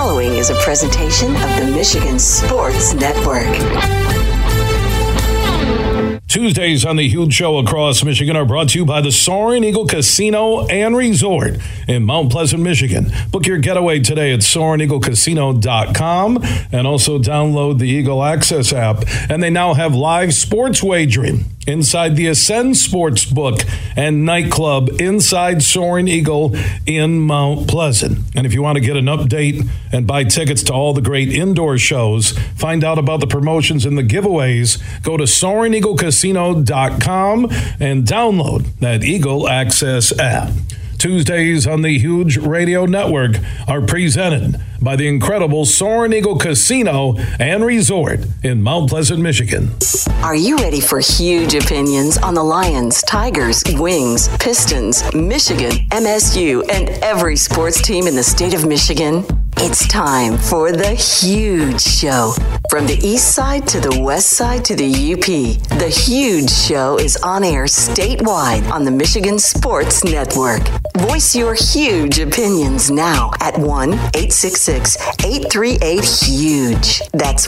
following is a presentation of the Michigan Sports Network. Tuesdays on the Huge Show across Michigan are brought to you by the Soaring Eagle Casino and Resort in Mount Pleasant, Michigan. Book your getaway today at SoaringEagleCasino.com and also download the Eagle Access app. And they now have live sports wagering inside the Ascend Sportsbook and nightclub inside Soaring Eagle in Mount Pleasant. And if you want to get an update and buy tickets to all the great indoor shows, find out about the promotions and the giveaways, go to SoaringEagleCasino.com and download that Eagle Access app. Tuesdays on the Huge Radio Network are presented by the incredible Soaring Eagle Casino and Resort in Mount Pleasant, Michigan. Are you ready for huge opinions on the Lions, Tigers, Wings, Pistons, Michigan, MSU, and every sports team in the state of Michigan? It's time for The Huge Show. From the east side to the west side to the UP, The Huge Show is on air statewide on the Michigan Sports Network. Voice your huge opinions now at 1-866-838-HUGE. That's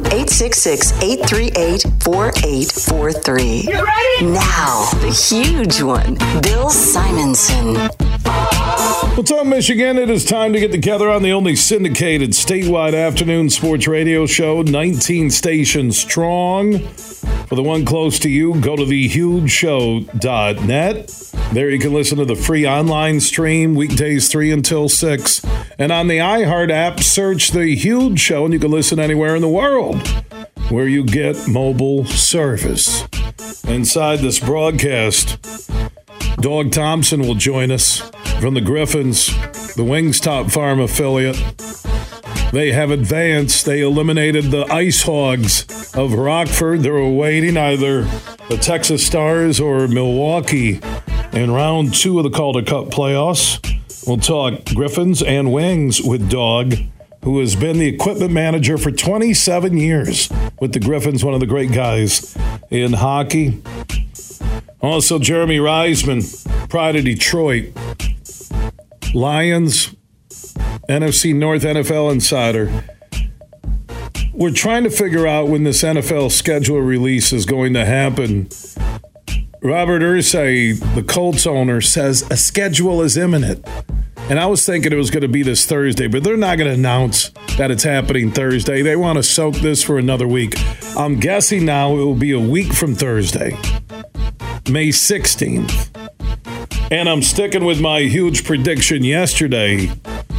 1-866-838-4843. You ready? Now, the huge one, Bill Simonson. What's up, Michigan? It is time to get together on the only syndicated statewide afternoon sports radio show, 19 stations strong. For the one close to you, go to thehugeshow.net. There you can listen to the free online stream, weekdays 3 until 6. And on the iHeart app, search The Huge Show, and you can listen anywhere in the world where you get mobile service. Inside this broadcast, Dog Thompson will join us from the Griffins, the Wings Top Farm affiliate. They have advanced. They eliminated the Ice Hogs of Rockford. They're awaiting either the Texas Stars or Milwaukee in round 2 of the Calder Cup playoffs. We'll talk Griffins and Wings with Dog, who has been the equipment manager for 27 years with the Griffins, one of the great guys in hockey. Also, Jeremy Reisman, Pride of Detroit. Lions, NFC North NFL Insider. We're trying to figure out when this NFL schedule release is going to happen. Robert Irsay, the Colts owner, says a schedule is imminent. And I was thinking it was going to be this Thursday, but they're not going to announce that it's happening Thursday. They want to soak this for another week. I'm guessing now it will be a week from Thursday, May 16th. And I'm sticking with my huge prediction yesterday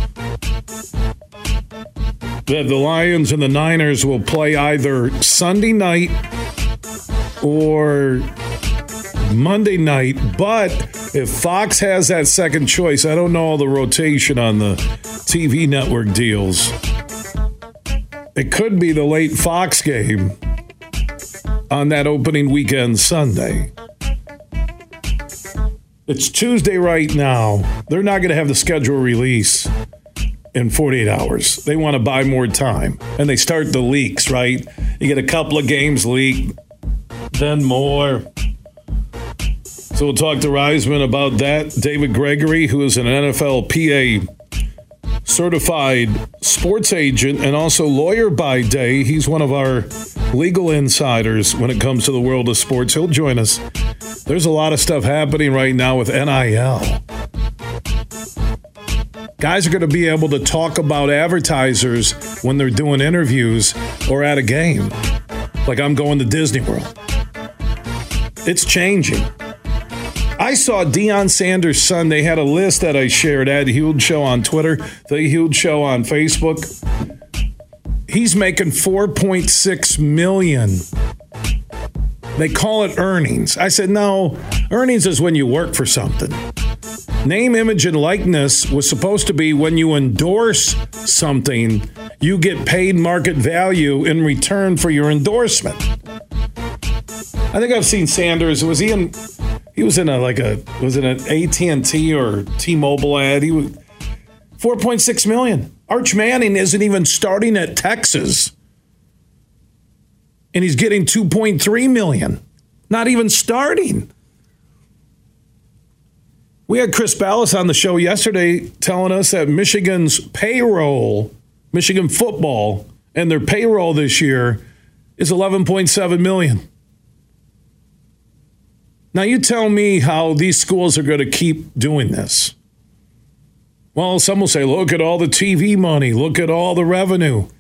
that the Lions and the Niners will play either Sunday night or Monday night. But if Fox has that second choice, I don't know all the rotation on the TV network deals. It could be the late Fox game on that opening weekend Sunday. It's Tuesday right now. They're not going to have the schedule release in 48 hours. They want to buy more time. And they start the leaks, right? You get a couple of games leaked, then more. So we'll talk to Reisman about that. David Gregory, who is an NFLPA certified sports agent and also lawyer by day. He's one of our legal insiders when it comes to the world of sports. He'll join us. There's a lot of stuff happening right now with NIL. Guys are going to be able to talk about advertisers when they're doing interviews or at a game. Like I'm going to Disney World. It's changing. I saw Deion Sanders' son. They had a list that I shared at Huge Show on Twitter, The Huge Show on Facebook. He's making $4.6 million. They call it earnings. I said, no, earnings is when you work for something. Name, image, and likeness was supposed to be when you endorse something, you get paid market value in return for your endorsement. I think I've seen Sanders. Was he in? He was in an AT&T or T-Mobile ad. He was $4.6 million. Arch Manning isn't even starting at Texas. And he's getting $2.3 million. Not even starting. We had Chris Ballas on the show yesterday telling us that Michigan's payroll Michigan football and their payroll this year is $11.7 million. Now you tell me how these schools are going to keep doing this. Well, some will say, look at all the TV money. Look at all the revenue.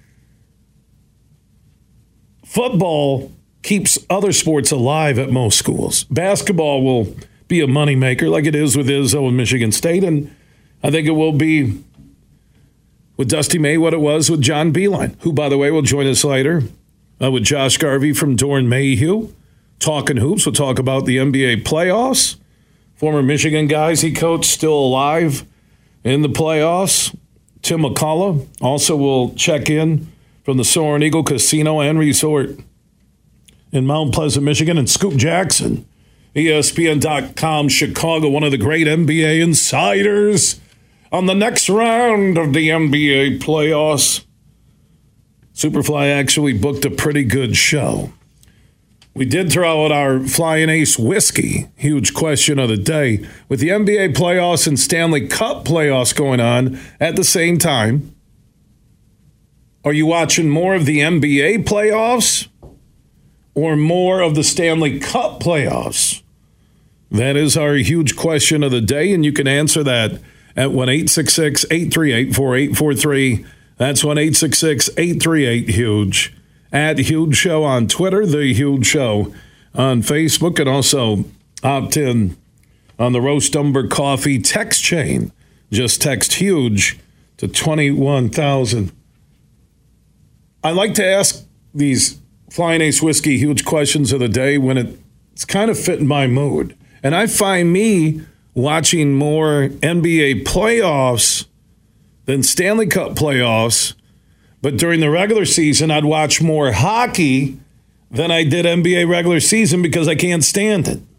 Football keeps other sports alive at most schools. Basketball will be a moneymaker like it is with Izzo and Michigan State, and I think it will be with Dusty May what it was with John Beilein, who, by the way, will join us later with Josh Garvey from Doeren Mayhew. Talking Hoops, we'll talk about the NBA playoffs. Former Michigan guys he coached still alive in the playoffs. Tim McCullough also will check in from the Soaring Eagle Casino and Resort in Mount Pleasant, Michigan. And Scoop Jackson, ESPN.com Chicago, one of the great NBA insiders on the next round of the NBA playoffs. Superfly actually booked a pretty good show. We did throw out our Flying Ace whiskey, huge question of the day. With the NBA playoffs and Stanley Cup playoffs going on at the same time, are you watching more of the NBA playoffs or more of the Stanley Cup playoffs? That is our huge question of the day, and you can answer that at 1-866-838-4843. That's 1-866-838-HUGE. At Huge Show on Twitter, The Huge Show on Facebook, and also opt in on the Roast Umber Coffee text chain. Just text HUGE to 21,000. I like to ask these Flying Ace Whiskey huge questions of the day when it's kind of fitting my mood. And I find me watching more NBA playoffs than Stanley Cup playoffs. But during the regular season, I'd watch more hockey than I did NBA regular season because I can't stand it.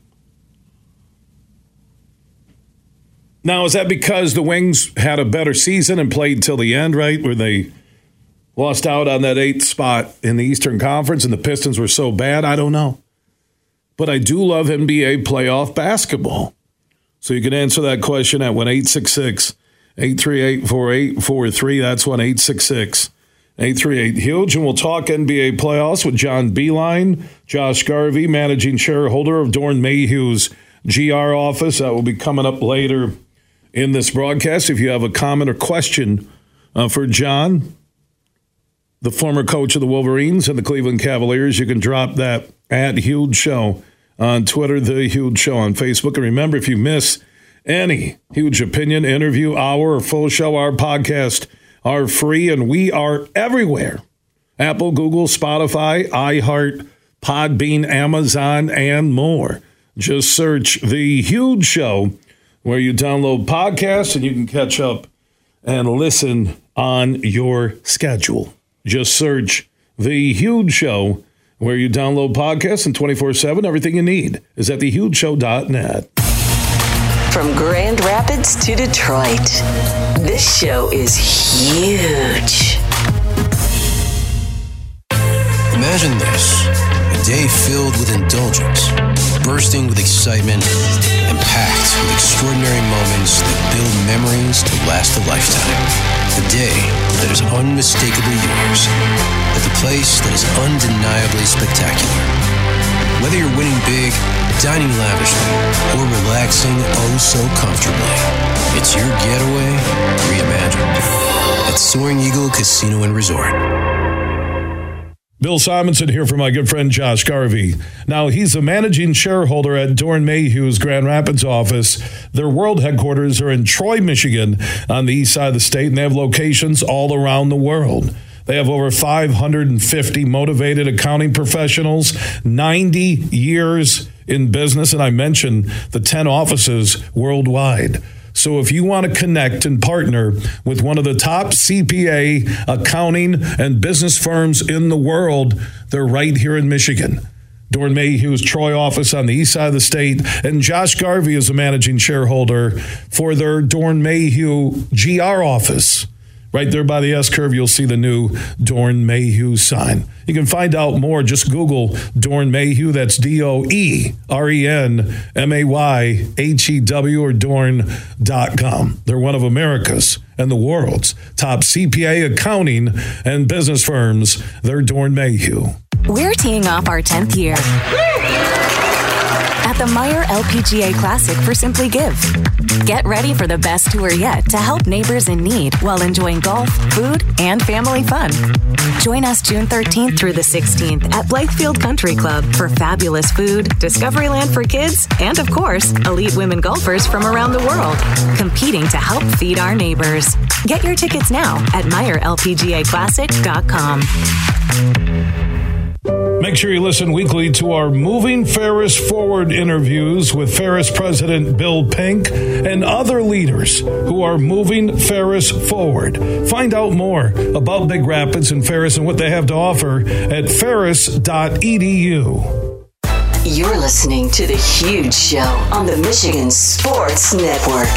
Now, is that because the Wings had a better season and played till the end, right? Where they lost out on that 8th spot in the Eastern Conference and the Pistons were so bad? I don't know. But I do love NBA playoff basketball. So you can answer that question at 1-866-838-4843. That's 1-866-838-HUGE. And we'll talk NBA playoffs with John Beilein, Josh Garvey, managing shareholder of Doeren Mayhew's GR office. That will be coming up later in this broadcast. If you have a comment or question for John, the former coach of the Wolverines and the Cleveland Cavaliers, you can drop that at Huge Show on Twitter, The Huge Show on Facebook. And remember, if you miss any Huge Opinion, interview, hour, or full show, our podcast are free, and we are everywhere. Apple, Google, Spotify, iHeart, Podbean, Amazon, and more. Just search The Huge Show where you download podcasts, and you can catch up and listen on your schedule. Just search The Huge Show where you download podcasts, and 24/7, everything you need is at thehugeshow.net. From Grand Rapids to Detroit, this show is huge. Imagine this, a day filled with indulgence, bursting with excitement, and packed with extraordinary moments that build memories to last a lifetime. A day that is unmistakably yours, at the place that is undeniably spectacular. Whether you're winning big, dining lavishly, or relaxing oh so comfortably, it's your getaway reimagined at Soaring Eagle Casino and Resort. Bill Simonson here for my good friend Josh Garvey. Now, he's a managing shareholder at Doeren Mayhew's Grand Rapids office. Their world headquarters are in Troy, Michigan, on the east side of the state, and they have locations all around the world. They have over 550 motivated accounting professionals, 90 years in business, and I mentioned the 10 offices worldwide. So if you want to connect and partner with one of the top CPA, accounting, and business firms in the world, they're right here in Michigan. Doeren Mayhew's Troy office on the east side of the state, and Josh Garvey is a managing shareholder for their Doeren Mayhew GR office Right there by the S-curve, you'll see the new Dorn Mayhew sign. You can find out more. Just Google Dorn Mayhew. That's DORNMAYHEW or Dorn.com. They're one of America's and the world's top CPA, accounting, and business firms. They're Dorn Mayhew. We're teeing off our 10th year at the Meijer LPGA Classic for Simply Give. Get ready for the best tour yet to help neighbors in need while enjoying golf, food, and family fun. Join us June 13th through the 16th at Blythefield Country Club for fabulous food, Discoveryland for kids, and of course, elite women golfers from around the world, competing to help feed our neighbors. Get your tickets now at MeijerLPGAClassic.com. Make sure you listen weekly to our Moving Ferris Forward interviews with Ferris President Bill Pink and other leaders who are moving Ferris forward. Find out more about Big Rapids and Ferris and what they have to offer at ferris.edu. You're listening to The Huge Show on the Michigan Sports Network.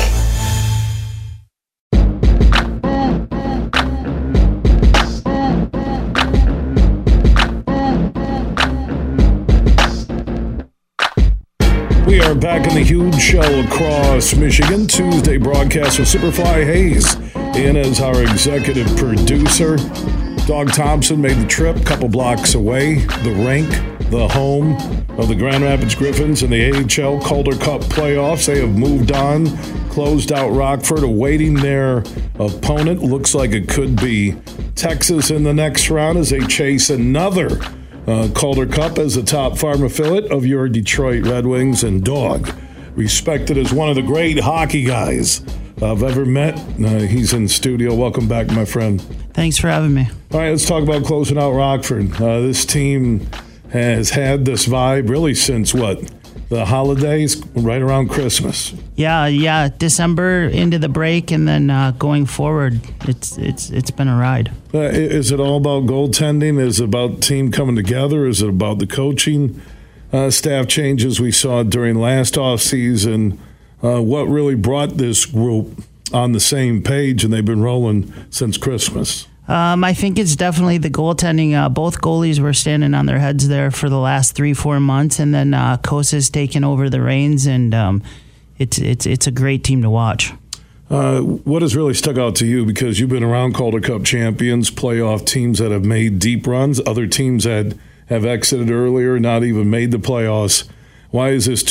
We are back in The Huge Show across Michigan. Tuesday broadcast with Superfly Hayes in as our executive producer. Doug Thompson made the trip a couple blocks away. The rink, the home of the Grand Rapids Griffins in the AHL Calder Cup playoffs. They have moved on, closed out Rockford, awaiting their opponent. Looks like it could be Texas in the next round as they chase another Calder Cup as the top farm affiliate of your Detroit Red Wings. And Dog, respected as one of the great hockey guys I've ever met. He's in studio. Welcome back, my friend. Thanks for having me. All right, let's talk about closing out Rockford. This team has had this vibe really since the holidays, right around Christmas. Yeah, December into the break, and then going forward, it's been a ride. Is it all about goaltending? Is it about team coming together? Is it about the coaching staff changes we saw during last offseason? What really brought this group on the same page, and they've been rolling since Christmas? I think it's definitely the goaltending. Both goalies were standing on their heads there for the last 3-4 months, and then Kosa's taken over the reins, and it's a great team to watch. What has really stuck out to you, because you've been around Calder Cup champions, playoff teams that have made deep runs, other teams that have exited earlier, not even made the playoffs. Why is this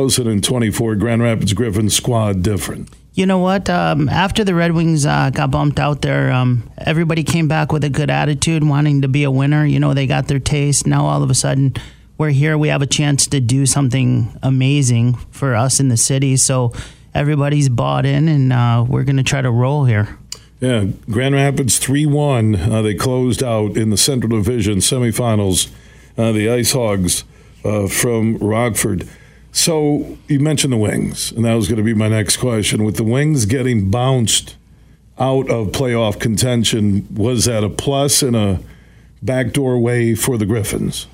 2024 Grand Rapids Griffins squad different? You know what? After the Red Wings got bumped out there, everybody came back with a good attitude, wanting to be a winner. You know, they got their taste. Now all of a sudden, we're here. We have a chance to do something amazing for us in the city. So everybody's bought in, and we're going to try to roll here. Yeah, Grand Rapids 3-1. They closed out in the Central Division semifinals. The Ice Hogs from Rockford. So you mentioned the Wings, and that was going to be my next question. With the Wings getting bounced out of playoff contention, was that a plus and a backdoor way for the Griffins?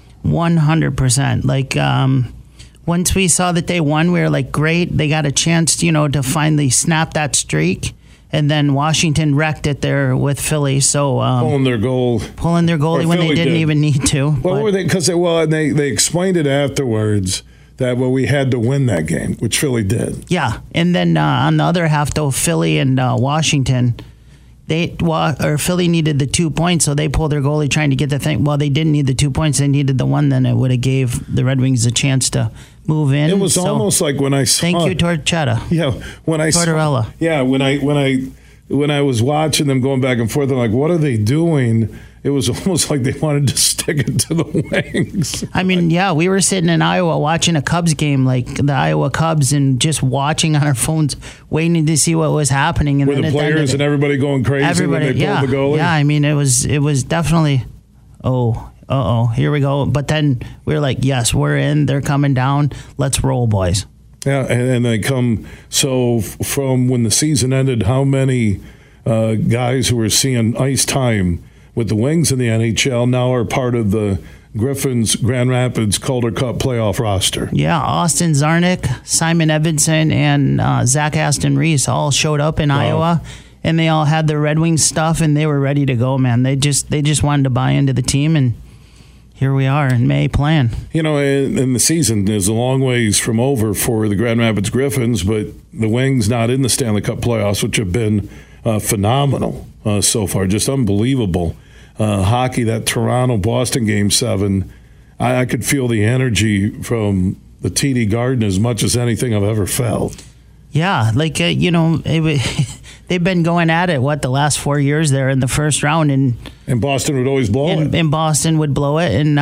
100%. Like, once we saw that they won, we were like, great, they got a chance, to finally snap that streak. And then Washington wrecked it there with Philly. So pulling their goalie when they didn't even need to. What were they? Because they explained it afterwards that we had to win that game, which Philly did. Yeah, and then on the other half, though, Philly and Washington, Philly needed the 2 points, so they pulled their goalie trying to get the thing. Well, they didn't need the 2 points; they needed the one. Then it would have gave the Red Wings a chance to move in. It was almost like when I saw. Thank you, Torchetta. Yeah, Tortorella. When I was watching them going back and forth, I'm like, what are they doing? It was almost like they wanted to stick it to the Wings. I mean, yeah, we were sitting in Iowa watching a Cubs game, like the Iowa Cubs, and just watching on our phones, waiting to see what was happening. And were the players and everybody going crazy when they pulled the goalie? Yeah, I mean, it was definitely, here we go. But then we were like, yes, we're in. They're coming down. Let's roll, boys. Yeah, and they come. So from when the season ended, how many guys who were seeing ice time with the Wings in the NHL now are part of the Griffins Grand Rapids Calder Cup playoff roster? Yeah, Austin Zarnik, Simon Edvinsson, and Zach Aston Reese all showed up in Iowa. and they all had their Red Wings stuff, and they were ready to go, man. They just wanted to buy into the team, and here we are in May playing. You know, and the season is a long ways from over for the Grand Rapids Griffins, but the Wings not in the Stanley Cup playoffs, which have been phenomenal so far, just unbelievable. Hockey, that Toronto-Boston Game 7, I could feel the energy from the TD Garden as much as anything I've ever felt. Yeah, like, they've been going at it, the last 4 years there in the first round. And Boston would always blow it. And Boston would blow it, and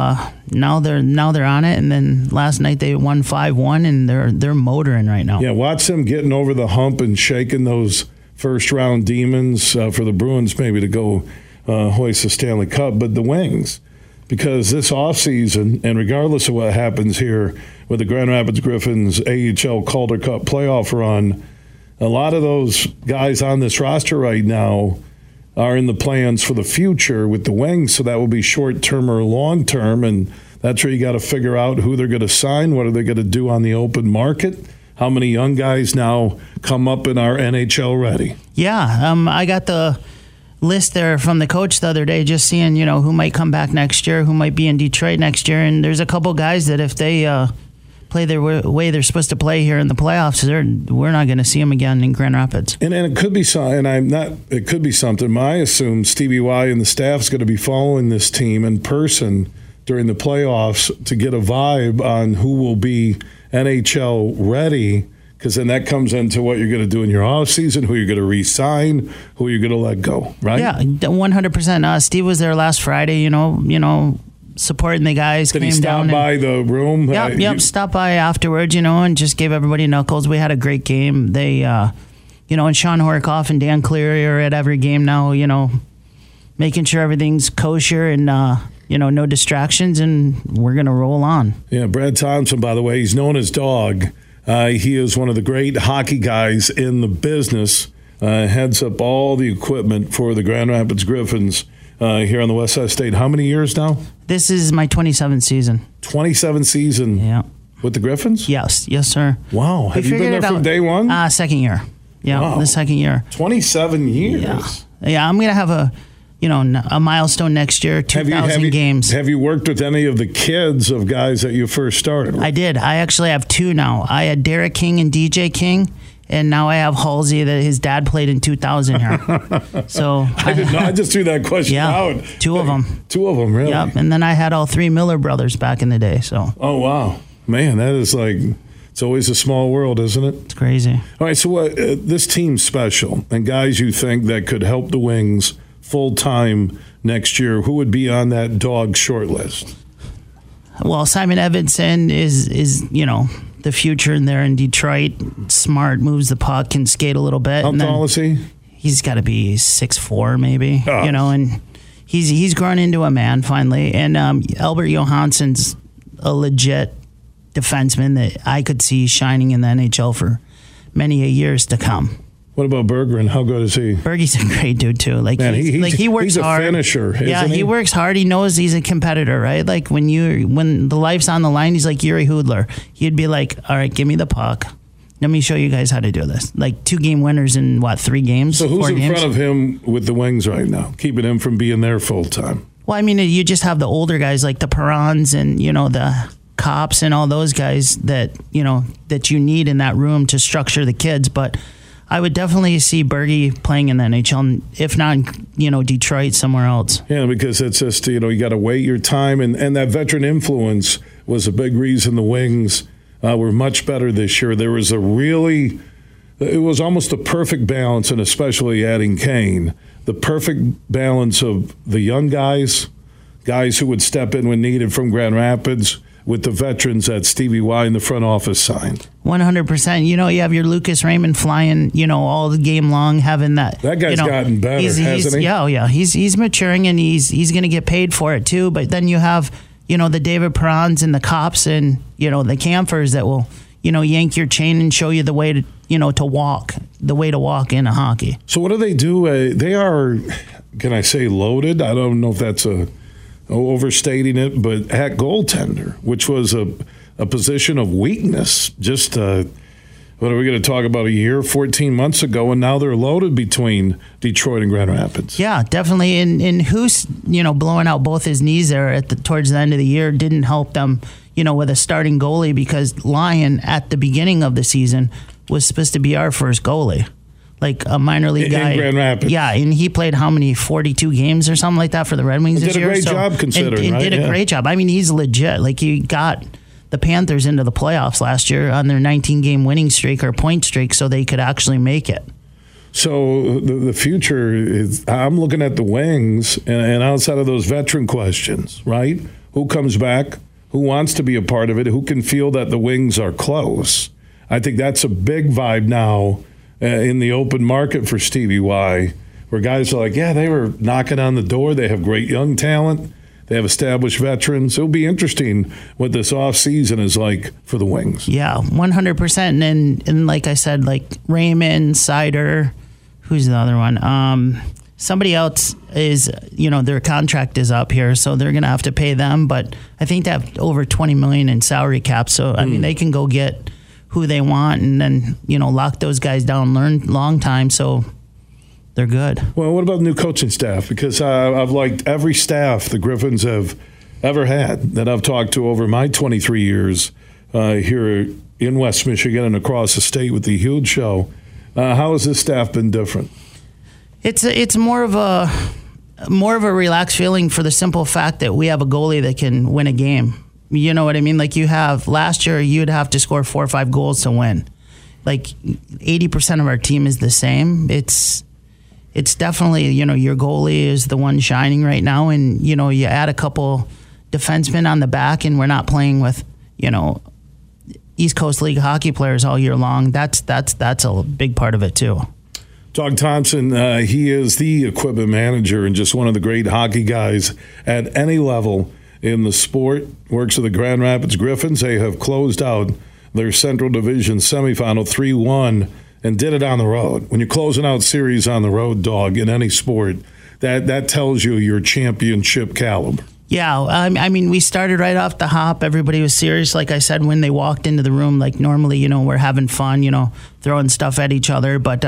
now they're on it. And then last night they won 5-1, and they're motoring right now. Yeah, watch them getting over the hump and shaking those first-round demons for the Bruins maybe to go hoist the Stanley Cup. But the Wings, because this offseason, and regardless of what happens here with the Grand Rapids Griffins AHL Calder Cup playoff run, a lot of those guys on this roster right now are in the plans for the future with the Wings, so that will be short-term or long-term, and that's where you got to figure out who they're going to sign, what are they going to do on the open market, how many young guys now come up and are NHL ready. Yeah, I got the list there from the coach the other day, just seeing, who might come back next year, who might be in Detroit next year, and there's a couple guys that if they play their way they're supposed to play here in the playoffs, we're not going to see them again in Grand Rapids. And it could be something, it could be something. I assume Stevie Y and the staff's going to be following this team in person during the playoffs to get a vibe on who will be NHL ready, because then that comes into what you're going to do in your offseason, who you're going to re-sign, who you're going to let go, right? Yeah, 100%. Steve was there last Friday, supporting the guys. Did he stop by the room? Yep, stopped by afterwards, and just gave everybody knuckles. We had a great game. They, and Sean Horkoff and Dan Cleary are at every game now, making sure everything's kosher and, no distractions, and we're going to roll on. Yeah, Brad Thompson, by the way, he's known as Dog. He is one of the great hockey guys in the business, heads up all the equipment for the Grand Rapids Griffins here on the West Side State. How many years now? This is my 27th season. 27th season? Yeah. With the Griffins? Yes, sir. Wow. Have you been there from day one? Second year. Yeah, wow. The second year. 27 years. Yeah, I'm going to have a milestone next year, 2,000 games. Have you worked with any of the kids of guys that you first started with? I did. I actually have two now. I had Derek King and DJ King, and now I have Halsey that his dad played in 2000 here. So I didn't know. I just threw that question out. Two of them. Two of them, really? Yep. And then I had all three Miller brothers back in the day. So. Oh, wow. Man, that is it's always a small world, isn't it? It's crazy. All right, so this team's special, and guys you think that could help the Wings full-time next year, who would be on that Dog short list? Well, Simon Edvinsson is the future in there in Detroit. Smart, moves the puck, can skate a little bit. How tall is he? He's got to be 6'4", maybe. Oh. And he's grown into a man finally. And Albert Johansson's a legit defenseman that I could see shining in the NHL for many years to come. What about Berggren? How good is he? Bergie's a great dude too. He works he's a hard. Finisher, isn't he? He works hard. He knows he's a competitor, right? Like when the life's on the line, he's like Yuri Hoodler. He'd be like, "All right, give me the puck. Let me show you guys how to do this." Like 2 game winners in 3 games. So who's in games? front of him with the Wings right now, keeping him from being there full time? Well, I mean, you just have the older guys like the Perrons and the Cops and all those guys that that you need in that room to structure the kids, but. I would definitely see Bergie playing in the NHL, if not, Detroit, somewhere else. Yeah, because it's just, you got to wait your time. And that veteran influence was a big reason the Wings were much better this year. There was it was almost a perfect balance, and especially adding Kane, the perfect balance of the young guys who would step in when needed from Grand Rapids, with the veterans that Stevie Y in the front office signed. 100%. You have your Lucas Raymond flying, all the game long, having that. That guy's gotten better, hasn't he? Yeah. He's maturing, and he's going to get paid for it too. But then you have, the David Perrons and the Cops and, the Campers that will, yank your chain and show you the way to walk in a hockey. So what do they do? They are, can I say, loaded? I don't know if that's overstating it, but at goaltender, which was a position of weakness just What are we going to talk about a year, 14 months ago, and now they're loaded between Detroit and Grand Rapids. Yeah, definitely. And who's, blowing out both his knees there towards the end of the year didn't help them, with a starting goalie, because Lyon at the beginning of the season was supposed to be our first goalie. Like a minor league guy. In Grand Rapids. Yeah, and he played how many, 42 games or something like that for the Red Wings this year? Did a great job considering, right? Did a great job. I mean, he's legit. Like, he got the Panthers into the playoffs last year on their 19-game winning streak or point streak so they could actually make it. So the future is, I'm looking at the Wings, and outside of those veteran questions, right? Who comes back? Who wants to be a part of it? Who can feel that the Wings are close? I think that's a big vibe now in the open market for Stevie Y, where guys are like, yeah, they were knocking on the door. They have great young talent. They have established veterans. It'll be interesting what this offseason is like for the Wings. Yeah, 100%. And like I said, like Raymond, Sider, who's the other one? Somebody else is, their contract is up here, so they're going to have to pay them. But I think they have over $20 million in salary cap. So, I mean, they can go get who they want and then, lock those guys down, learn long time. So they're good. Well, what about the new coaching staff? Because I've liked every staff the Griffins have ever had that I've talked to over my 23 years here in West Michigan and across the state with the Huge Show. How has this staff been different? It's more of a relaxed feeling for the simple fact that we have a goalie that can win a game. You know what I mean? Like, you have last year, you'd have to score 4 or 5 goals to win. Like 80% of our team is the same. It's definitely, your goalie is the one shining right now. And, you add a couple defensemen on the back and we're not playing with, East Coast League hockey players all year long. That's a big part of it too. Doug Thompson, he is the equipment manager and just one of the great hockey guys at any level in the sport. Works with the Grand Rapids Griffins. They have closed out their Central Division semifinal 3-1. And did it on the road. When you're closing out series on the road, Dog, in any sport, that tells you your championship caliber. Yeah, I mean, we started right off the hop. Everybody was serious. Like I said, when they walked into the room, like normally, we're having fun, throwing stuff at each other. But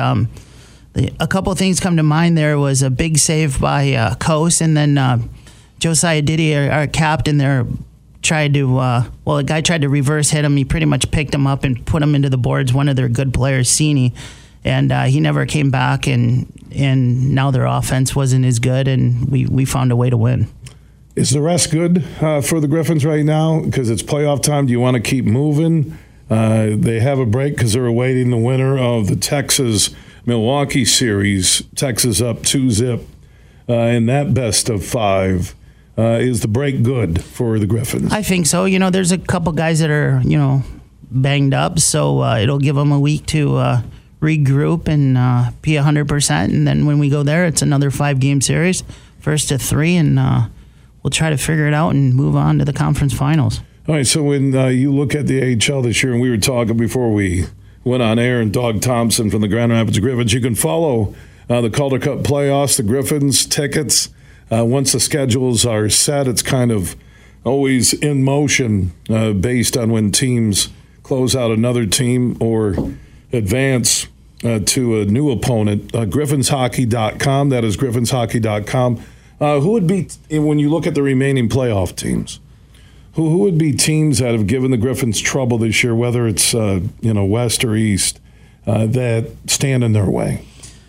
a couple of things come to mind. There was a big save by Coase, and then Josiah Diddy, our captain there, tried to, a guy tried to reverse hit him. He pretty much picked him up and put him into the boards, one of their good players, Sini. And he never came back, and now their offense wasn't as good, and we found a way to win. Is the rest good for the Griffins right now? Because it's playoff time. Do you want to keep moving? They have a break because they're awaiting the winner of the Texas-Milwaukee series. Texas up 2-0 in that best of 5. Is the break good for the Griffins? I think so. There's a couple guys that are, banged up, so it'll give them a week to regroup and be 100%. And then when we go there, it's another 5-game series, first to 3, and we'll try to figure it out and move on to the conference finals. All right, so when you look at the AHL this year, and we were talking before we went on air, and Doug Thompson from the Grand Rapids Griffins, you can follow the Calder Cup playoffs, the Griffins tickets. Once the schedules are set, it's kind of always in motion based on when teams close out another team or advance to a new opponent. GriffinsHockey.com, that is GriffinsHockey.com. Who would be, when you look at the remaining playoff teams, who would be teams that have given the Griffins trouble this year, whether it's West or East, that stand in their way?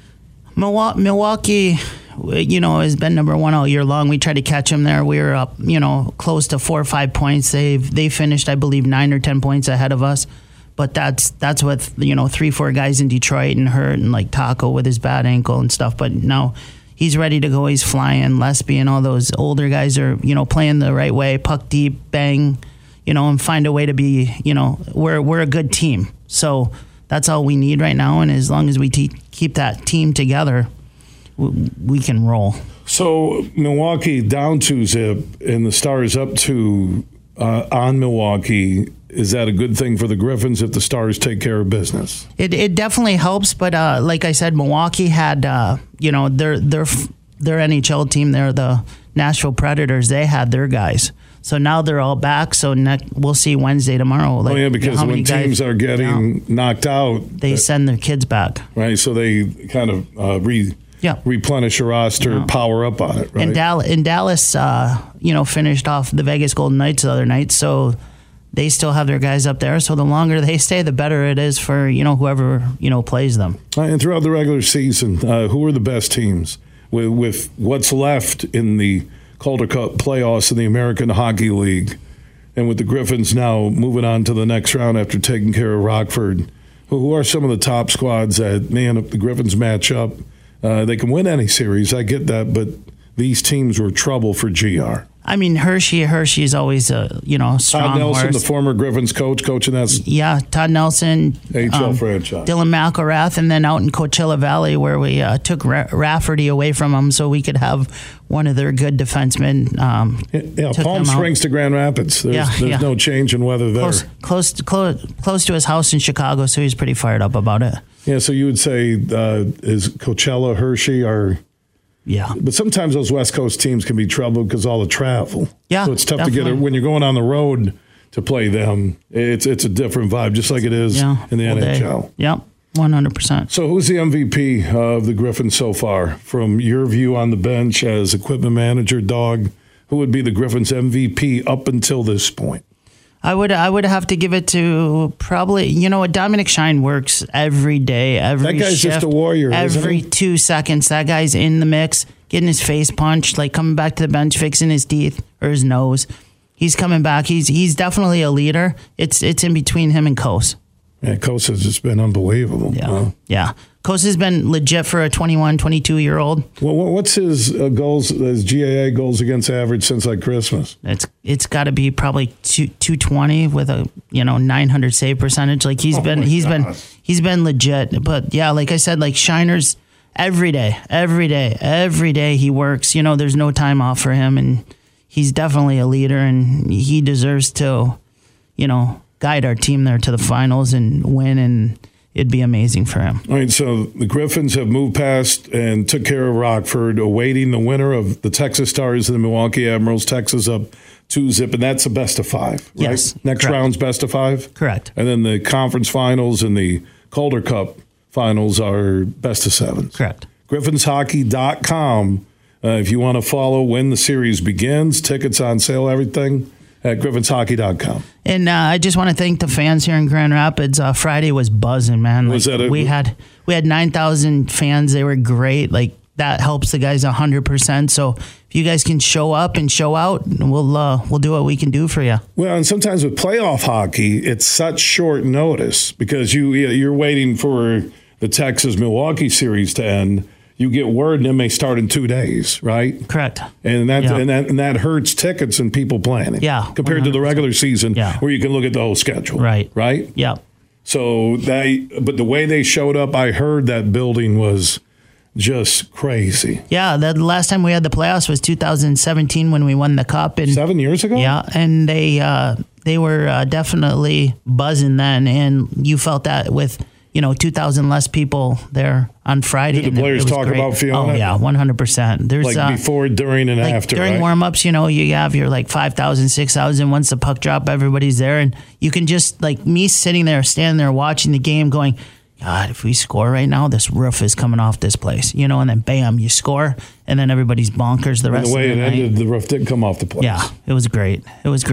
Milwaukee, has been number 1 all year long. We tried to catch them there. We were up, close to 4 or 5 points. They finished, I believe, 9 or 10 points ahead of us. But that's with 3-4 guys in Detroit and hurt, and like Taco with his bad ankle and stuff. But now he's ready to go. He's flying. Lesby and all those older guys are playing the right way, puck deep, bang, and find a way to be. We're a good team. So that's all we need right now. And as long as we keep that team together, we can roll. So Milwaukee down 2-0 and the Stars up 2 on Milwaukee. Is that a good thing for the Griffins if the Stars take care of business? It definitely helps, but like I said, Milwaukee had their NHL team. They're the Nashville Predators. They had their guys. So now they're all back. So we'll see Wednesday tomorrow. Like, because when teams are getting knocked out, they send their kids back. Right, so they kind of replenish your roster, power up on it. Right? And Dallas, finished off the Vegas Golden Knights the other night, so they still have their guys up there. So the longer they stay, the better it is for whoever plays them. And throughout the regular season, who are the best teams with what's left in the Calder Cup playoffs in the American Hockey League, and with the Griffins now moving on to the next round after taking care of Rockford? Who are some of the top squads that, if the Griffins match up, they can win any series? I get that, but these teams were trouble for GR. I mean, Hershey's always a strong Todd Nelson, horse. the former Griffins coaching that. Yeah, Todd Nelson, HL franchise. Dylan McElrath, and then out in Coachella Valley where we took Rafferty away from them so we could have one of their good defensemen. Palm Springs to Grand Rapids. There's no change in weather there. Close to his house in Chicago, so he's pretty fired up about it. Yeah, so you would say is Coachella, Hershey are. Yeah. But sometimes those West Coast teams can be troubled because all the travel. Yeah. So it's tough to get it when you're going on the road to play them. It's a different vibe, just like it is in the NHL. Yep, 100%. So who's the MVP of the Griffins so far? From your view on the bench as equipment manager, Dog, who would be the Griffins MVP up until this point? I would have to give it to probably, Dominic Shine works every day, every That guy's shift, just a warrior, every isn't he? 2 seconds. That guy's in the mix, getting his face punched, like coming back to the bench, fixing his teeth or his nose. He's coming back. He's definitely a leader. It's in between him and Kos. Yeah, Kos has just been unbelievable. Yeah. Kos has been legit for a 21, 22-year-old. Well, what's his goals, his GAA goals against average since like Christmas? It's got to be probably 220 with a 900 save percentage. Like he's been legit. But yeah, like I said, like Shiner's every day he works. There's no time off for him, and he's definitely a leader, and he deserves to, guide our team there to the finals and win, and it'd be amazing for him. All right, so the Griffins have moved past and took care of Rockford, awaiting the winner of the Texas Stars and the Milwaukee Admirals. Texas up 2-0, and that's a best of 5, right? Yes, Next correct. round's best of 5? Correct. And then the conference finals and the Calder Cup finals are best of 7. Correct. GriffinsHockey.com if you want to follow when the series begins. Tickets on sale, everything at GriffinsHockey.com. And I just want to thank the fans here in Grand Rapids. Friday was buzzing, man. We had 9,000 fans. They were great. Like that helps the guys 100%. So if you guys can show up and show out, we'll do what we can do for you. Well, and sometimes with playoff hockey, it's such short notice because you're waiting for the Texas-Milwaukee series to end. You get word, and it may start in 2 days, right? Correct. And that hurts tickets and people planning. Yeah, compared 100%. To the regular season, where you can look at the whole schedule. Right. Right. Yeah. So but the way they showed up, I heard that building was just crazy. Yeah, the last time we had the playoffs was 2017 when we won the cup. And 7 years ago. Yeah, and they were definitely buzzing then, and you felt that with 2,000 less people there on Friday. Did the players talk about feeling it? Oh, yeah, 100%. There's before, during, and after, during right? warm-ups, you have your 5,000, 6,000. Once the puck drop, everybody's there. And you can just, me sitting there, standing there, watching the game going, God, if we score right now, this roof is coming off this place. And then bam, you score, and then everybody's bonkers the rest of the night. The way it ended, the roof did come off the place. Yeah, it was great.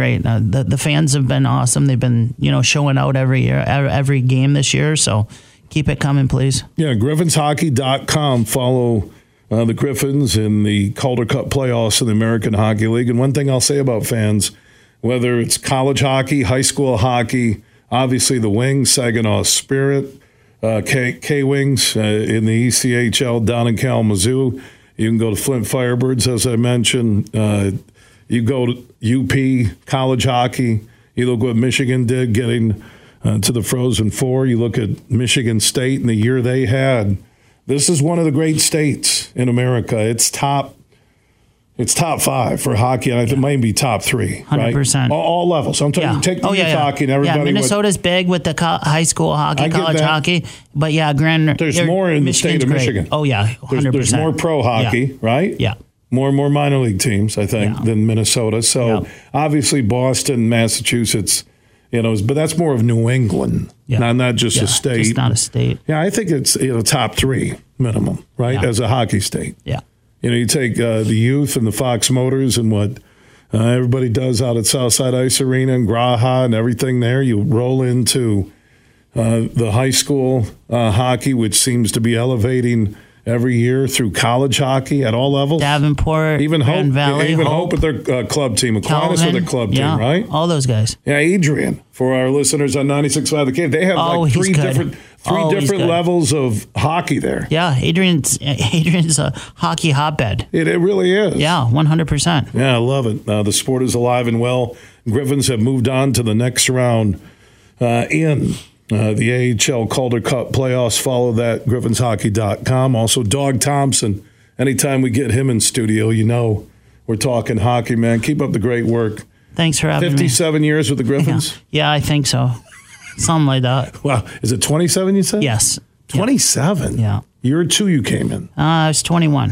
The fans have been awesome. They've been, showing out every year, every game this year. So keep it coming, please. Yeah, GriffinsHockey.com. Follow the Griffins in the Calder Cup playoffs in the American Hockey League. And one thing I'll say about fans, whether it's college hockey, high school hockey, obviously the Wings, Saginaw Spirit, K-Wings in the ECHL down in Kalamazoo. You can go to Flint Firebirds, as I mentioned. You go to UP, college hockey. You look what Michigan did getting to the Frozen Four. You look at Michigan State and the year they had. This is one of the great states in America. It's top 5 for hockey, and I think it might be top 3. 100%. Right? All levels. I'm talking take the youth hockey and everybody. Yeah, Minnesota's big with the high school hockey, college hockey. But yeah, there's more in the state of Michigan. Oh, yeah, 100%. There's more pro hockey, right? Yeah. more and more minor league teams, I think, than Minnesota. So obviously Boston, Massachusetts, but that's more of New England, not just a state. It's not a state. Yeah, I think it's top 3 minimum, right, as a hockey state. Yeah. You take the youth and the Fox Motors and what everybody does out at Southside Ice Arena and Graha and everything there. You roll into the high school hockey, which seems to be elevating every year through college hockey at all levels. Davenport, even Grand Valley, Hope with their club team. Aquinas with their club team, right? All those guys. Yeah, Adrian, for our listeners on 96.5 The Cave, they have three different levels of hockey there. Yeah, Adrian's a hockey hotbed. It really is. Yeah, 100%. Yeah, I love it. The sport is alive and well. Griffins have moved on to the next round in the AHL Calder Cup playoffs. Follow that, griffinshockey.com. Also, Dog Thompson. Anytime we get him in studio, we're talking hockey, man. Keep up the great work. Thanks for having me. 57 years with the Griffins? Yeah, I think so. Something like that. Wow. Is it 27 you said? Yes. 27? Yeah. Year 2 you came in. I was 21.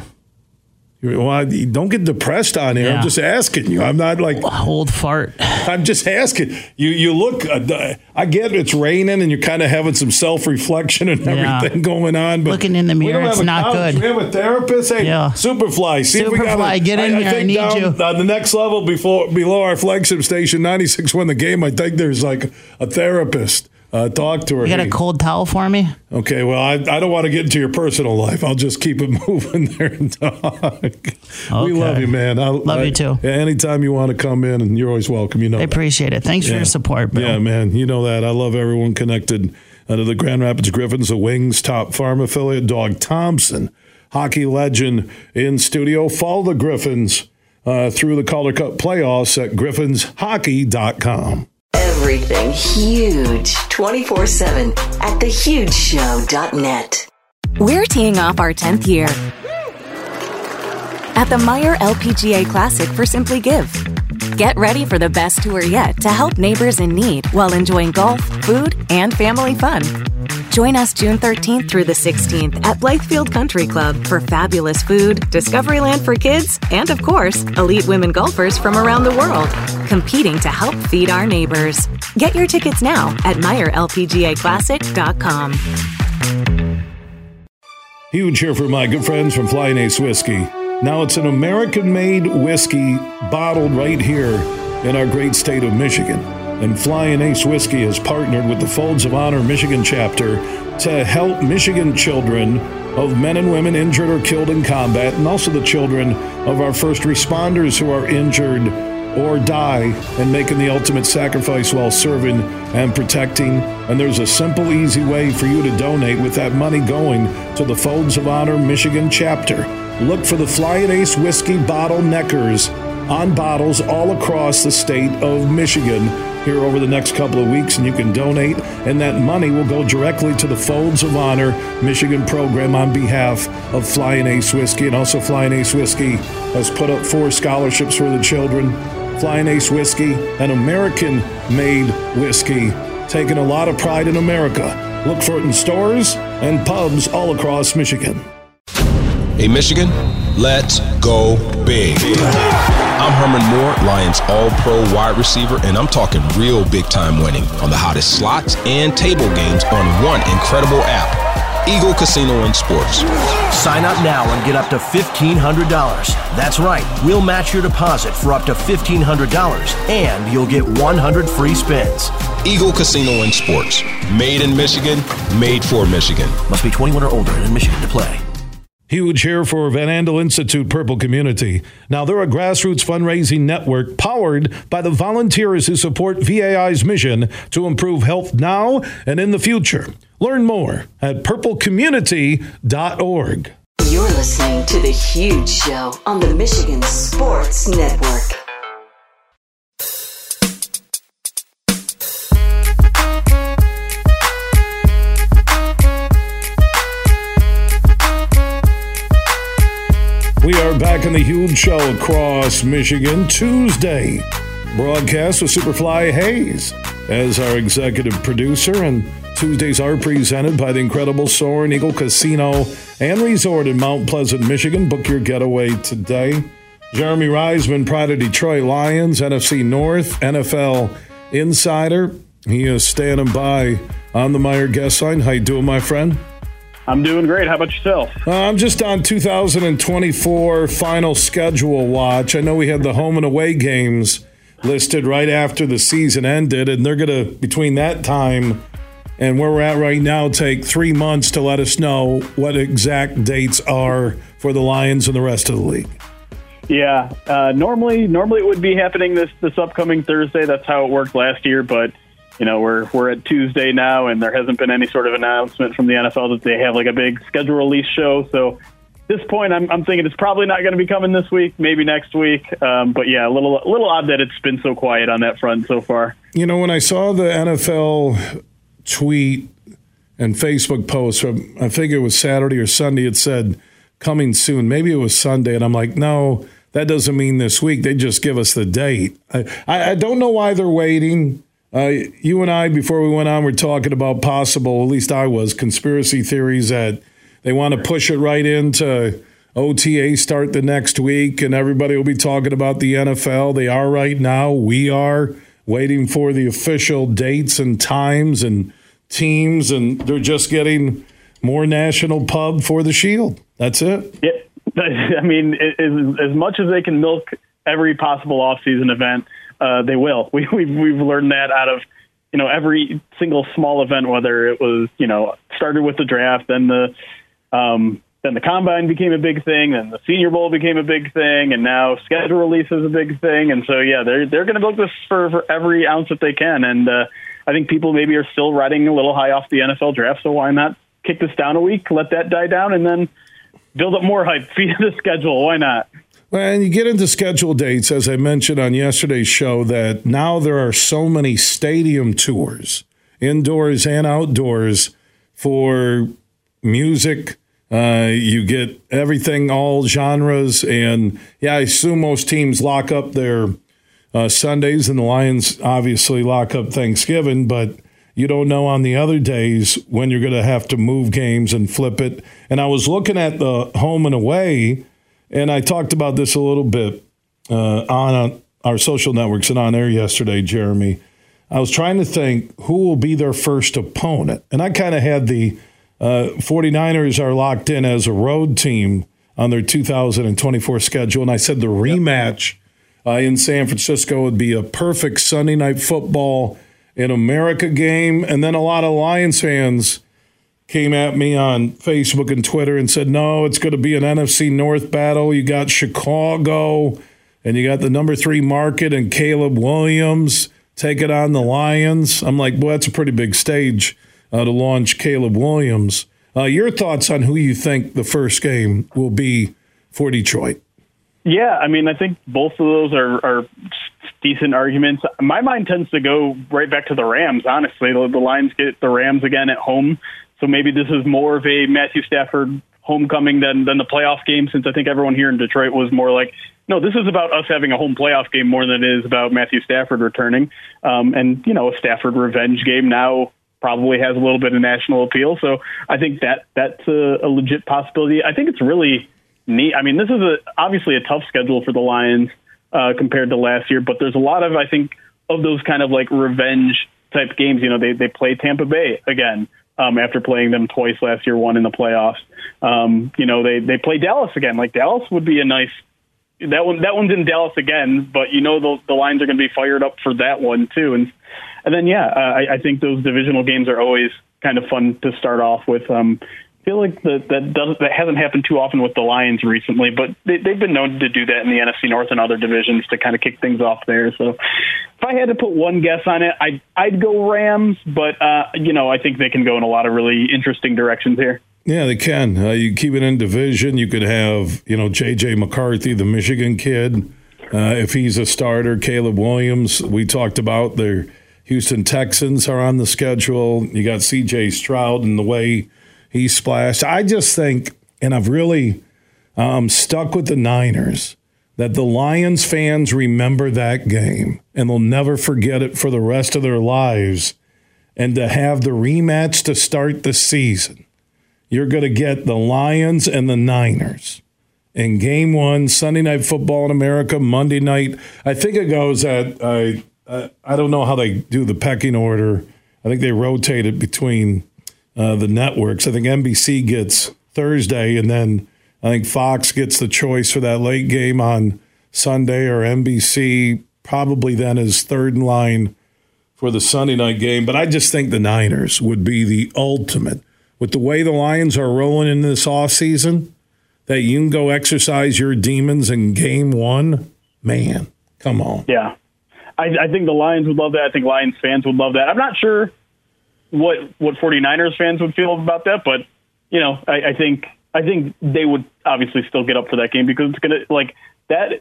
Well, don't get depressed on here. Yeah. I'm just asking you. I'm not like old fart. I'm just asking. You look. I get it's raining and you're kind of having some self-reflection and everything going on. But looking in the mirror, it's not good. We have a therapist. Hey, Superfly. See Superfly, if we got get in here. I need you. On the next level, below our flagship station, 96 won the game. I think there's like a therapist. Talk to her. You got a cold towel for me? Okay, well, I don't want to get into your personal life. I'll just keep it moving there and talk. Okay. We love you, man. Love you too. Anytime you want to come in, and you're always welcome. I appreciate it. Thanks for your support, Bill. Yeah, man. You know that. I love everyone connected to the Grand Rapids Griffins, the Wings top farm affiliate. Dog Thompson, hockey legend in studio. Follow the Griffins through the Calder Cup playoffs at griffinshockey.com. Everything huge 24/7 at thehugeshow.net. We're teeing off our 10th year at the Meijer LPGA Classic for Simply Give. Get ready for the best tour yet to help neighbors in need while enjoying golf, food, and family fun. Join us June 13th through the 16th at Blythefield Country Club for fabulous food, Discoveryland for kids, and of course, elite women golfers from around the world, competing to help feed our neighbors. Get your tickets now at MeijerLPGAClassic.com. Huge here for my good friends from Flying Ace Whiskey. Now it's an American-made whiskey bottled right here in our great state of Michigan. And Flying Ace Whiskey has partnered with the Folds of Honor Michigan chapter to help Michigan children of men and women injured or killed in combat, and also the children of our first responders who are injured or die and making the ultimate sacrifice while serving and protecting. And there's a simple, easy way for you to donate with that money going to the Folds of Honor Michigan chapter. Look for the Flying Ace Whiskey bottleneckers on bottles all across the state of Michigan here over the next couple of weeks, and you can donate, and that money will go directly to the Folds of Honor Michigan program on behalf of Flying Ace Whiskey. And also Flying Ace Whiskey has put up 4 scholarships for the children. Flying Ace Whiskey, an American-made whiskey, taking a lot of pride in America. Look for it in stores and pubs all across Michigan. Hey, Michigan, let's go big. I'm Herman Moore, Lions All-Pro wide receiver, and I'm talking real big-time winning on the hottest slots and table games on one incredible app, Eagle Casino and Sports. Sign up now and get up to $1,500. That's right, we'll match your deposit for up to $1,500, and you'll get 100 free spins. Eagle Casino and Sports. Made in Michigan, made for Michigan. Must be 21 or older and in Michigan to play. Huge here for Van Andel Institute Purple Community. Now, they're a grassroots fundraising network powered by the volunteers who support VAI's mission to improve health now and in the future. Learn more at purplecommunity.org. You're listening to The Huge Show on the Michigan Sports Network. We are back in the Huge Show across Michigan. Tuesday broadcast with Superfly Hayes as our executive producer. And Tuesdays are presented by the incredible Soaring Eagle Casino and Resort in Mount Pleasant, Michigan. Book your getaway today. Jeremy Reisman, Pride of Detroit Lions, NFC North, NFL Insider. He is standing by on the Meijer guest line. How you doing, my friend? I'm doing great. How about yourself? I'm just on 2024 final schedule watch. I know we had the home and away games listed right after the season ended, and they're going to, between that time and where we're at right now, take 3 months to let us know what exact dates are for the Lions and the rest of the league. Yeah, normally it would be happening this upcoming Thursday. That's how it worked last year, but you know, we're at Tuesday now, and there hasn't been any sort of announcement from the NFL that they have like a big schedule release show. So at this point, I'm thinking it's probably not going to be coming this week, maybe next week. But yeah, a little odd that it's been so quiet on that front so far. You know, when I saw the NFL tweet and Facebook post from, I think it was Saturday or Sunday, it said coming soon. Maybe it was Sunday, and I'm like, no, that doesn't mean this week. They just give us the date. I don't know why they're waiting. You and I, before we went on, were talking about possible, at least I was, conspiracy theories that they want to push it right into OTA start the next week, and everybody will be talking about the NFL. They are right now. We are waiting for the official dates and times and teams, and they're just getting more national pub for the Shield. That's it. Yeah, I mean, as much as they can milk every possible offseason event, they will. We've learned that out of, you know, every single small event, whether it was, you know, started with the draft, then the combine became a big thing, then the Senior Bowl became a big thing, and now schedule release is a big thing. And so, yeah, they're going to milk this for every ounce that they can. And I think people maybe are still riding a little high off the NFL draft, so why not kick this down a week, let that die down, and then build up more hype, feed the schedule. Why not? And you get into schedule dates, as I mentioned on yesterday's show, that now there are so many stadium tours, indoors and outdoors, for music. You get everything, all genres. And, yeah, I assume most teams lock up their Sundays, and the Lions obviously lock up Thanksgiving, but you don't know on the other days when you're going to have to move games and flip it. And I was looking at the home and away, and I talked about this a little bit on our social networks and on air yesterday, Jeremy. I was trying to think who will be their first opponent. And I kind of had the 49ers are locked in as a road team on their 2024 schedule. And I said the rematch in San Francisco would be a perfect Sunday Night Football in America game. And then a lot of Lions fans came at me on Facebook and Twitter and said, no, it's going to be an NFC North battle. You got Chicago, and you got the number 3 market and Caleb Williams taking on the Lions. I'm like, well, that's a pretty big stage to launch Caleb Williams. Your thoughts on who you think the first game will be for Detroit? Yeah, I mean, I think both of those are decent arguments. My mind tends to go right back to the Rams, honestly. The Lions get the Rams again at home. So maybe this is more of a Matthew Stafford homecoming than the playoff game, since I think everyone here in Detroit was more like, no, this is about us having a home playoff game more than it is about Matthew Stafford returning. And, you know, a Stafford revenge game now probably has a little bit of national appeal. So I think that's a legit possibility. I think it's really neat. I mean, this is obviously a tough schedule for the Lions compared to last year, but there's a lot of, I think, of those kind of like revenge type games. You know, they play Tampa Bay again. After playing them twice last year, one in the playoffs. You know, they play Dallas again. Like, Dallas would be a nice – that one's in Dallas again, but you know the Lions are going to be fired up for that one too. And then, yeah, I think those divisional games are always kind of fun to start off with. I feel like that hasn't happened too often with the Lions recently, but they've been known to do that in the NFC North and other divisions to kind of kick things off there. So if I had to put one guess on it, I'd go Rams, but you know, I think they can go in a lot of really interesting directions here. Yeah, they can. You keep it in division. You could have, you know, J.J. McCarthy, the Michigan kid, if he's a starter. Caleb Williams, we talked about their Houston Texans are on the schedule. You got C.J. Stroud and the way he splashed. I just think, and I've really stuck with the Niners, that the Lions fans remember that game, and they'll never forget it for the rest of their lives. and to have the rematch to start the season, you're going to get the Lions and the Niners in Game 1, Sunday Night Football in America, Monday night. I think it goes at, I don't know how they do the pecking order. I think they rotate it between the networks. I think NBC gets Thursday, and then I think Fox gets the choice for that late game on Sunday, or NBC probably then is third in line for the Sunday night game. But I just think the Niners would be the ultimate. With the way the Lions are rolling in this offseason, that you can go exercise your demons in Game 1, man, come on. Yeah. I think the Lions would love that. I think Lions fans would love that. I'm not sure what 49ers fans would feel about that, but, you know, I think they would obviously still get up for that game, because it's going to, like, that.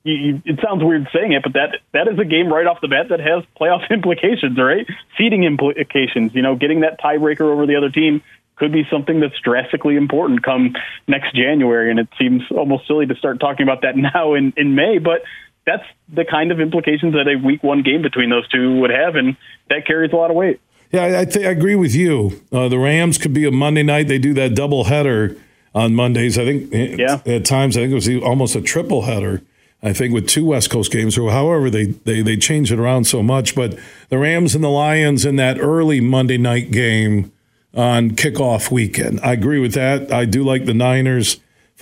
It sounds weird saying it, but that is a game right off the bat that has playoff implications, right? Seeding implications. You know, getting that tiebreaker over the other team could be something that's drastically important come next January, and it seems almost silly to start talking about that now in May, but that's the kind of implications that a Week 1 game between those two would have, and that carries a lot of weight. Yeah, I agree with you. The Rams could be a Monday night. They do that doubleheader on Mondays. I think at times I think it was almost a triple header. I think with 2 West Coast games, or however they change it around so much. But the Rams and the Lions in that early Monday night game on kickoff weekend. I agree with that. I do like the Niners.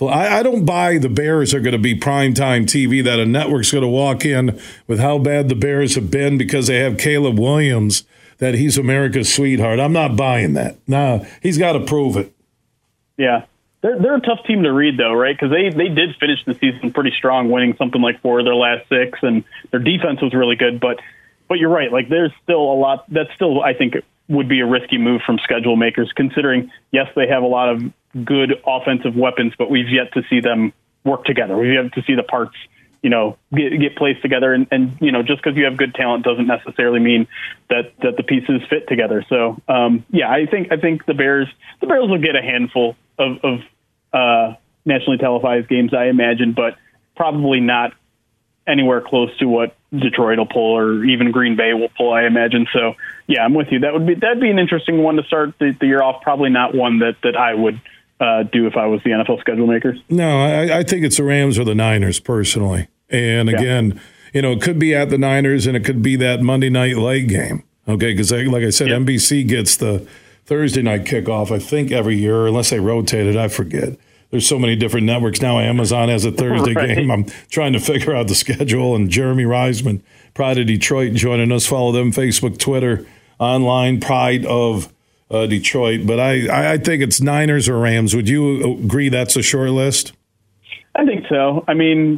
I don't buy the Bears are going to be primetime TV, that a network's going to walk in with how bad the Bears have been because they have Caleb Williams, that he's America's sweetheart. I'm not buying that. No, he's got to prove it. Yeah. They're a tough team to read, though, right? Because they did finish the season pretty strong, winning something like 4 of their last 6, and their defense was really good. But you're right. Like, there's still a lot. That's still, I think, would be a risky move from schedule makers, considering, yes, they have a lot of good offensive weapons, but we've yet to see them work together. We've yet to see the parts, you know, get placed together. And you know, just because you have good talent doesn't necessarily mean that the pieces fit together. So, I think the Bears will get a handful of nationally televised games, I imagine, but probably not anywhere close to what Detroit will pull, or even Green Bay will pull, I imagine. So, yeah, I'm with you. That'd be an interesting one to start the year off. Probably not one that I would do if I was the NFL schedule makers. No, I think it's the Rams or the Niners personally. And again, you know, it could be at the Niners, and it could be that Monday night late game. Okay, because like I said, NBC gets the Thursday night kickoff, I think, every year, unless they rotate it. I forget. There's so many different networks now. Amazon has a Thursday game. I'm trying to figure out the schedule. And Jeremy Reisman, Pride of Detroit, joining us. Follow them, Facebook, Twitter, online, Pride of Detroit. But I think it's Niners or Rams. Would you agree that's a short list? I think so. I mean,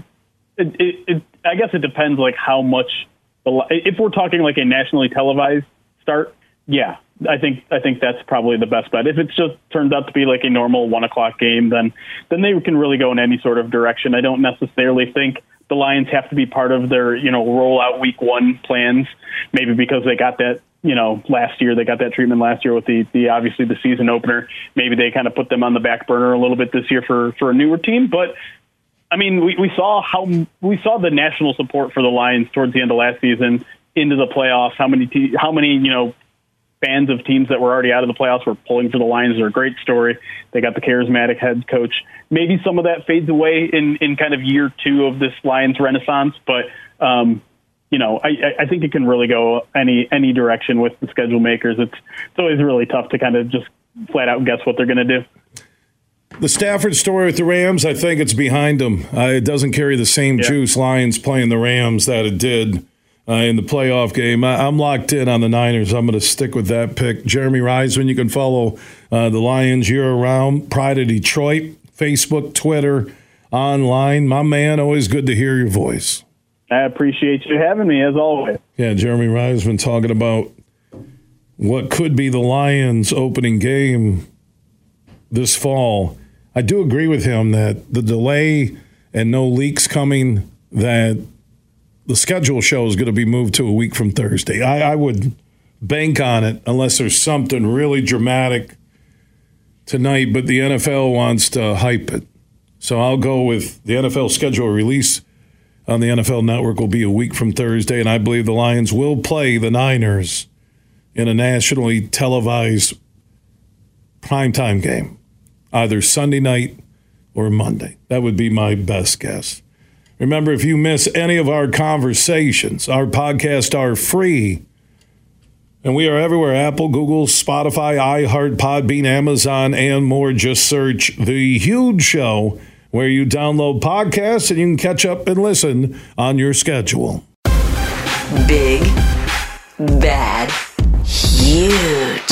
I guess it depends, like, how much. If we're talking like a nationally televised start, yeah, I think that's probably the best bet. If it just turns out to be like a normal 1:00 game, then they can really go in any sort of direction. I don't necessarily think the Lions have to be part of their, you know, rollout Week 1 plans. Maybe because they got that, you know, last year, they got that treatment last year with the obviously the season opener. Maybe they kind of put them on the back burner a little bit this year for a newer team. But I mean, we saw the national support for the Lions towards the end of last season into the playoffs. How many you know, fans of teams that were already out of the playoffs were pulling for the Lions. They're a great story. They got the charismatic head coach. Maybe some of that fades away in kind of year 2 of this Lions renaissance, but you know, I think it can really go any direction with the schedule makers. It's always really tough to kind of just flat out guess what they're going to do. The Stafford story with the Rams, I think it's behind them. It doesn't carry the same juice, Lions playing the Rams, that it did in the playoff game. I'm locked in on the Niners. I'm going to stick with that pick. Jeremy Reisman, you can follow the Lions year-round. Pride of Detroit, Facebook, Twitter, online. My man, always good to hear your voice. I appreciate you having me, as always. Yeah, Jeremy Reisman talking about what could be the Lions' opening game this fall. I do agree with him that the delay and no leaks coming, that the schedule show is going to be moved to a week from Thursday. I would bank on it unless there's something really dramatic tonight, but the NFL wants to hype it. So I'll go with the NFL schedule release on the NFL Network will be a week from Thursday, and I believe the Lions will play the Niners in a nationally televised primetime game, either Sunday night or Monday. That would be my best guess. Remember, if you miss any of our conversations, our podcasts are free. And we are everywhere: Apple, Google, Spotify, iHeart, Podbean, Amazon, and more. Just search The Huge Show where you download podcasts and you can catch up and listen on your schedule. Big, bad, huge.